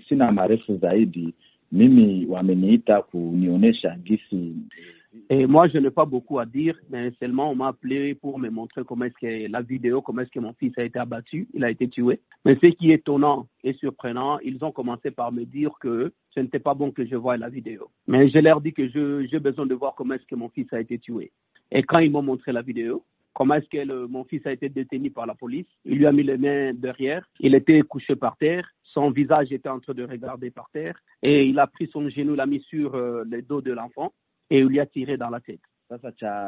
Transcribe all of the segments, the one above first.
sina marefu zaidi, mimi wameniita kunionyesha gisi. Et moi, je n'ai pas beaucoup à dire, mais seulement on m'a appelé pour me montrer comment est-ce que la vidéo, comment est-ce que mon fils a été abattu, il a été tué. Mais ce qui est étonnant et surprenant, ils ont commencé par me dire que ce n'était pas bon que je voie la vidéo. Mais je leur dis que j'ai besoin de voir comment est-ce que mon fils a été tué. Et quand ils m'ont montré la vidéo, comment est-ce que mon fils a été détenu par la police, il lui a mis les mains derrière, il était couché par terre, son visage était en train de regarder par terre, et il a pris son genou, l'a mis sur le dos de l'enfant, et il lui a tiré dans la tête. Ce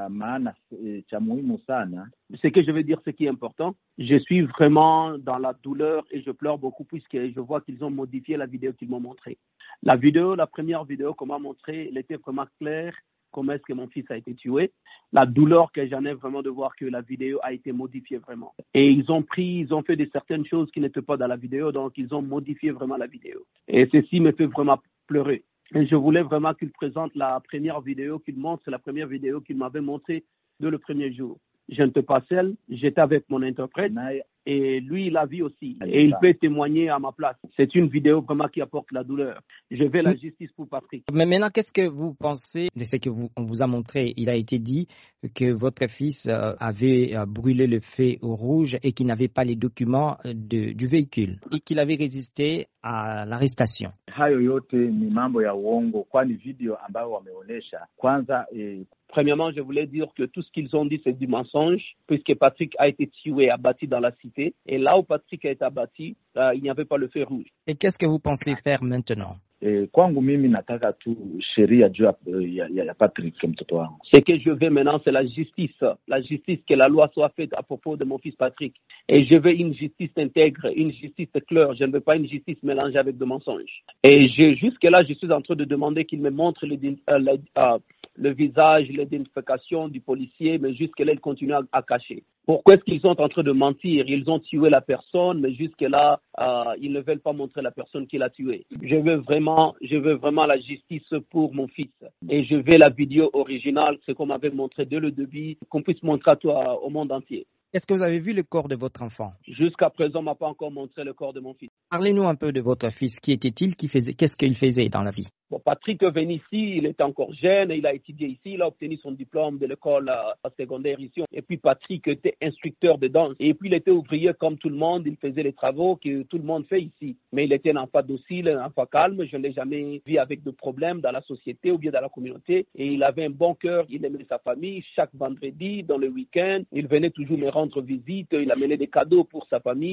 que je veux dire, ce qui est important, je suis vraiment dans la douleur et je pleure beaucoup puisque je vois qu'ils ont modifié la vidéo qu'ils m'ont montrée. La première vidéo qu'on m'a montrée, elle était vraiment claire, comment est-ce que mon fils a été tué. La douleur que j'en ai vraiment de voir que la vidéo a été modifiée vraiment. Et ils ont fait certaines choses qui n'étaient pas dans la vidéo, donc ils ont modifié vraiment la vidéo. Et ceci me fait vraiment pleurer. Et je voulais vraiment qu'il présente la première vidéo qu'il montre, c'est la première vidéo qu'il m'avait montrée dès le premier jour. Je n'étais pas seul, j'étais avec mon interprète et lui, il l'a vu aussi. Et il peut témoigner à ma place. C'est une vidéo vraiment qui apporte la douleur. Je veux la justice pour Patrick. Mais maintenant, qu'est-ce que vous pensez de ce qu'on vous a montré? Il a été dit que votre fils avait brûlé le feu rouge et qu'il n'avait pas les documents du véhicule et qu'il avait résisté à l'arrestation. Hayo yote ni mambo ya uongo, kwani video ambayo wameonesha kwanza. Premièrement, je voulais dire que tout ce qu'ils ont dit, c'est du mensonge, puisque Patrick a été tué, abattu dans la cité. Et là où Patrick a été abattu, il n'y avait pas le feu rouge. Et qu'est-ce que vous pensez faire maintenant? Kwangu mimi nataka tu sheria juu ya Patrick mtoto wangu. Ce que je veux maintenant, c'est la justice, que la loi soit faite à propos de mon fils Patrick. Et je veux une justice intègre, une justice claire. Je ne veux pas une justice mélangée avec de mensonges. Et jusque-là, je suis en train de demander qu'il me montre le visage, l'identification du policier, mais jusque-là, ils continuent à cacher. Pourquoi est-ce qu'ils sont en train de mentir? Ils ont tué la personne, mais jusque-là, ils ne veulent pas montrer la personne qui l'a tué. Je veux vraiment la justice pour mon fils. Et je veux la vidéo originale, ce qu'on m'avait montré dès le début, qu'on puisse montrer au monde entier. Est-ce que vous avez vu le corps de votre enfant? Jusqu'à présent, on ne m'a pas encore montré le corps de mon fils. Parlez-nous un peu de votre fils. Qui était-il? Qu'est-ce qu'il faisait dans la vie? Bon, Patrick est venu ici, il était encore jeune, il a étudié ici, il a obtenu son diplôme de l'école secondaire ici. Et puis Patrick était instructeur de danse. Et puis il était ouvrier comme tout le monde, il faisait les travaux que tout le monde fait ici. Mais il était un enfant docile, un enfant calme, je ne l'ai jamais vu avec de problèmes dans la société ou bien dans la communauté. Et il avait un bon cœur, il aimait sa famille. Chaque vendredi, dans le week-end, il venait toujours me rendre visite, il amenait des cadeaux pour sa famille.